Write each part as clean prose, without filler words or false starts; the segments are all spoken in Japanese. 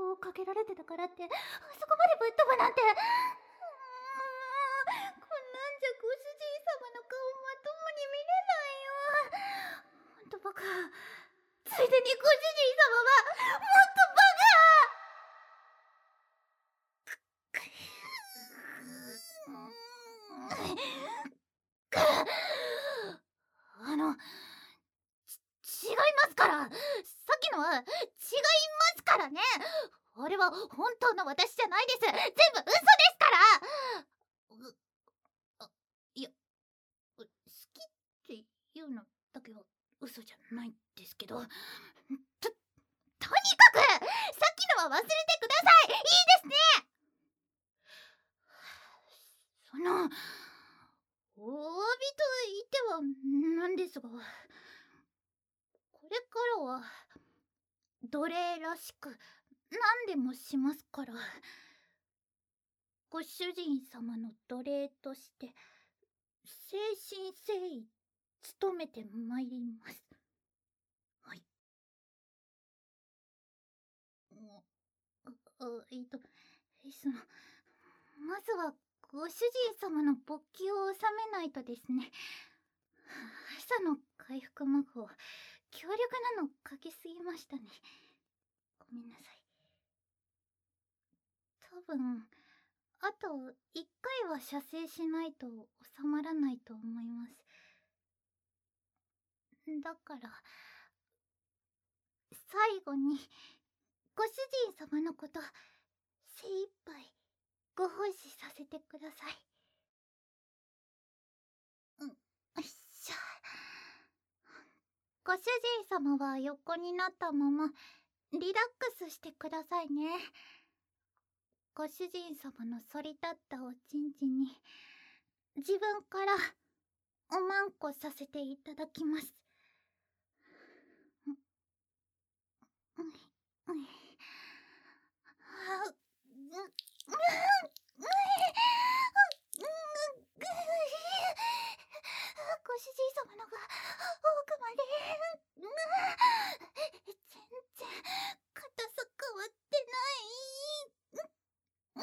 をかけられてたからって、そこまでぶっ飛ぶなんて。こんなんじゃご主人様の顔まともに見れないよ。ほんとバカ。ついでにご主人様はもっとバカ。違いますから。さっきのは違いますからね。あれは本当の私じゃないです。全部嘘ですから。いや、好きっていうのだけは嘘じゃないんですけど、とにかくさっきのは忘れてください。いいですね。そのお詫びと言ってはなんですが、これからは奴隷らしく何でもしますから。ご主人様の奴隷として誠心誠意努めてまいります。はい。まずはご主人様の勃起を収めないとですね。朝の回復魔法強力なのかけすぎましたね。ごめんなさい。多分あと1回は射精しないと収まらないと思います。だから最後にご主人様のこと精一杯ご奉仕させてください。よいしょ。ご主人様は横になったままリラックスしてくださいね。ご主人様の反り立ったおちんちんに自分からおまんこさせていただきます。ご主人様のが奥まで全然硬さ変わってない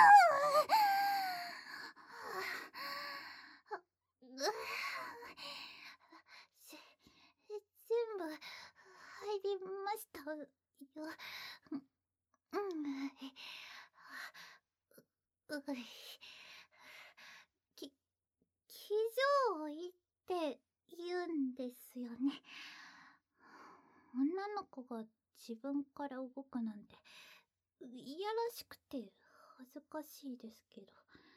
全部入りましたよ。き騎乗位って言うんですよね。女の子が自分から動くなんていやらしくて恥ずかしいですけど、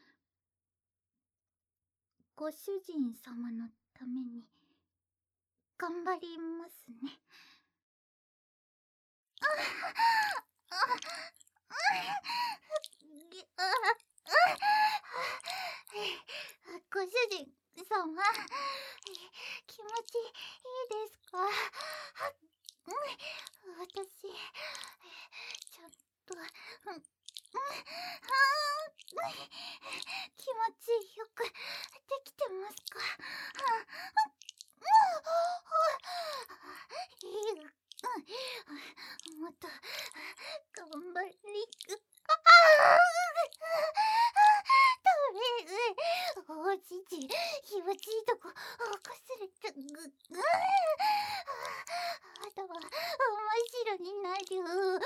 ご主人様のために頑張りますね。ご主人様、気持ちいいですか？私、ちゃんと、気持ちよくできてますか？もっと頑張りおじじ気持ちいいとここすれた。頭真っ白になる。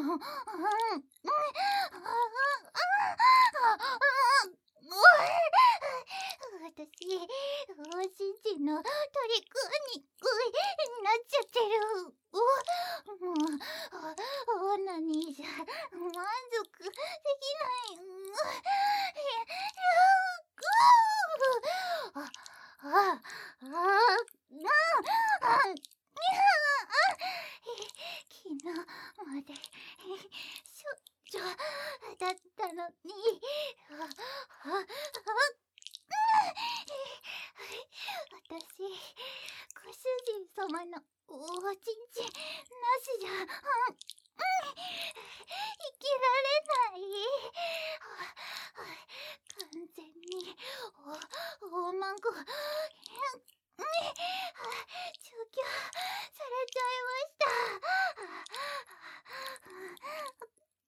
私おじじの虜になっちゃってる。もうオナニーじゃ満足できない。昨日までしょっちょだったのに。私、ご主人様のおちんちんなしじゃ、生きられない。完全に、おまんこ、除去されちゃいました。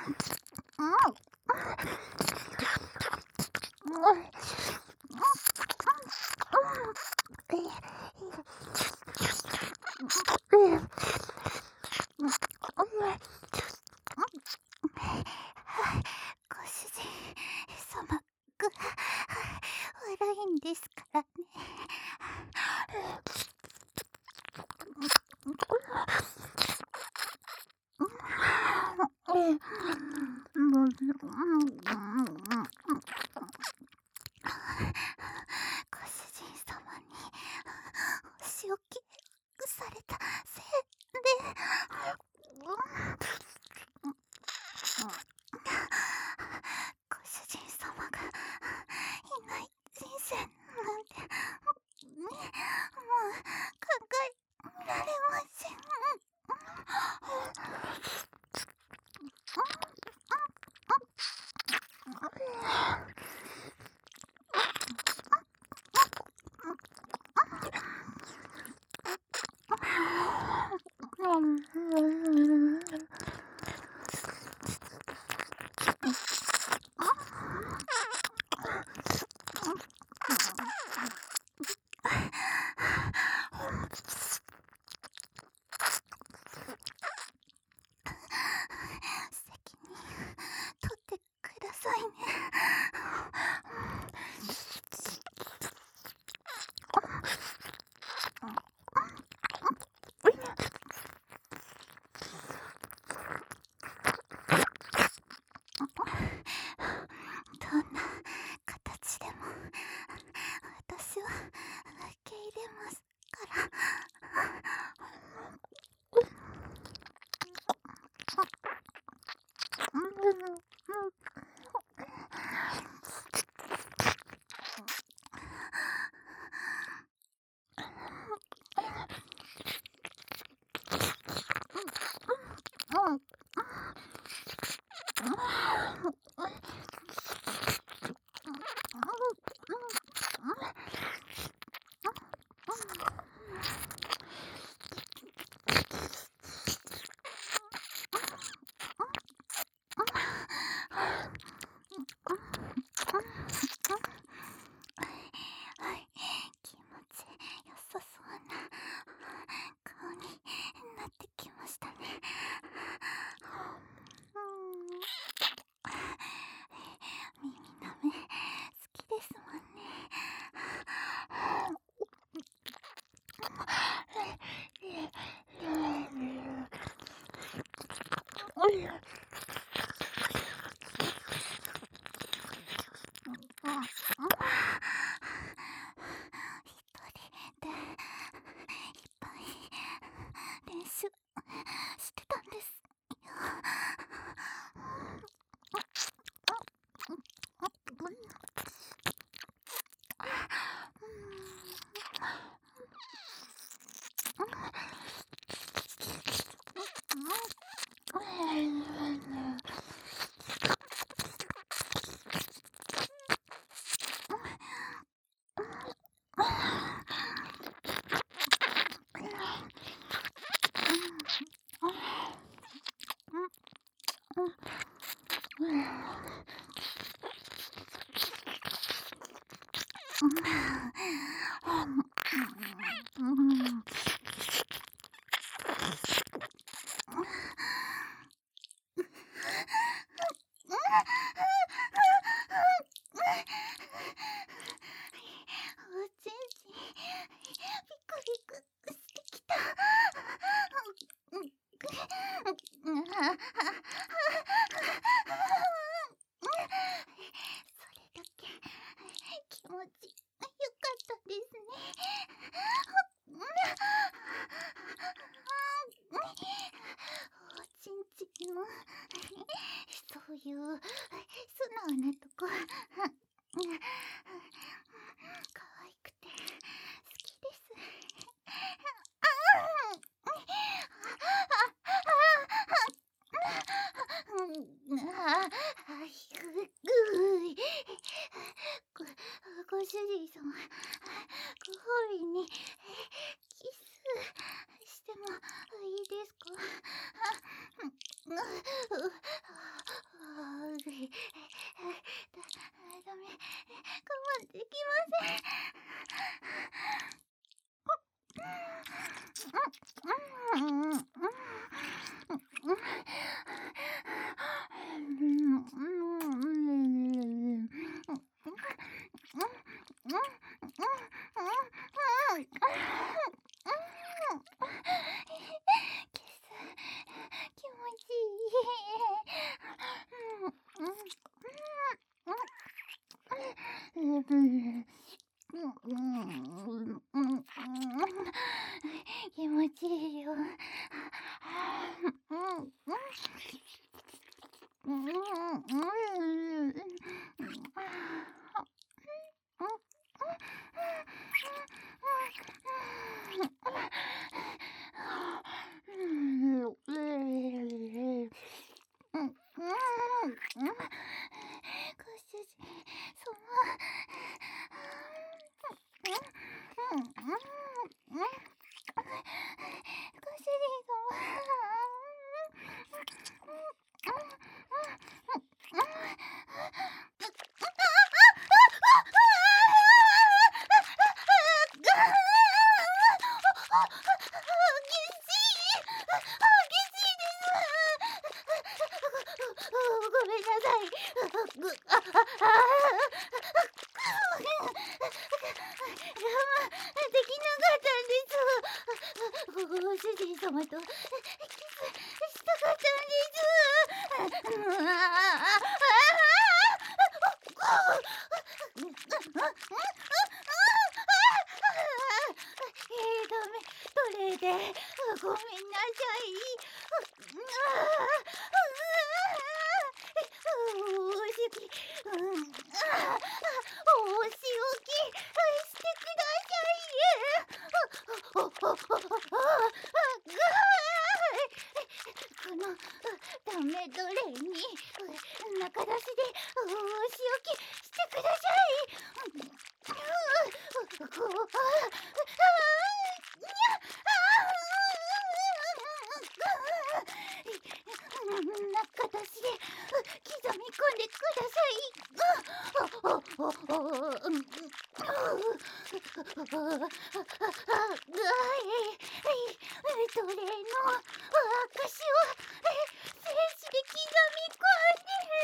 ご主人様が悪いんですからね。ご主人様にお仕置きされたせいで、ご主人様がいない人生なんてもう考えられません。責任取ってくださいね。どんな形でも私は受け入れますから。気持ちよさそうな顔になってきましたね。耳なめ好きですもんね。でいっぱい練習してたんですよ。おちんちんピクピクしてきた。それだけ気持ちよかったですね。おちんちんのそういう素直なとこ可愛くて好きです。ごご主人様、ご褒美にキスしてもいいですか？ 気持ちいいよ。ご主人ごめんなさい。できなかったんです。ご主人様とキスしたかったんです。ダメ、トレーでごめんなさい。お仕置き、お仕置きしてください。このダメ奴隷に中出しでお仕置きしてください。中出しで刻み込んでください。奴隷の証を精子で刻み込ん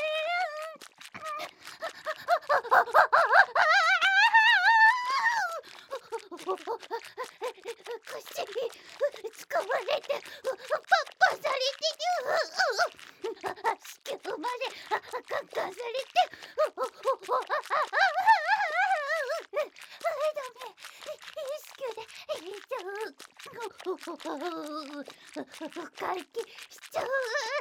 腰に掴まれてパされて子宮までかかされてダメ、子宮で回帰しちゃう。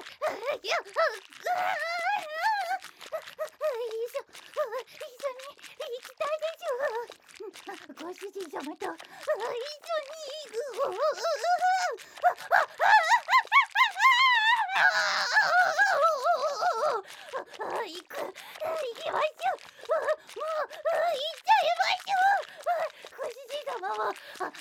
一緒に行きたいでしょ。ご主人様と一緒に行く。行きましょう。もう行っちゃいましょう。ご主人様も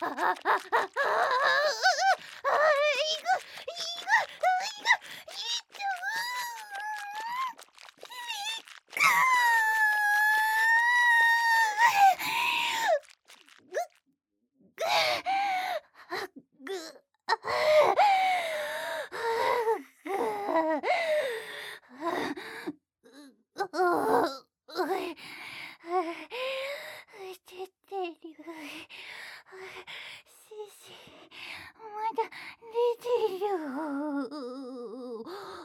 まだ出てる。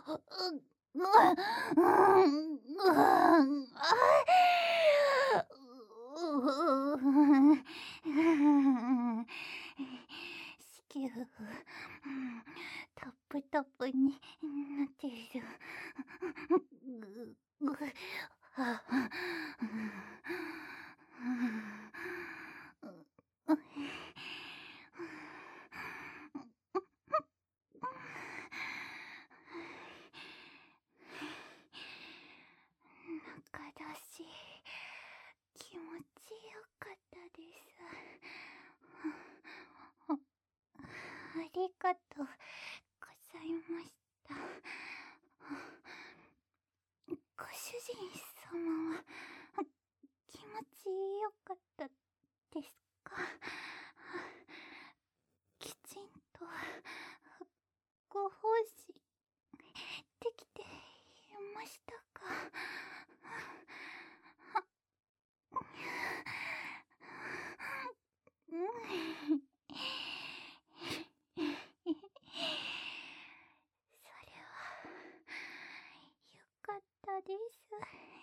子宮タップタップになっている。中出し気持ちよかったです。ありがとうございました。ご主人様は気持ちよかったですか？きちんとご奉仕できていましたか？それはよかったです。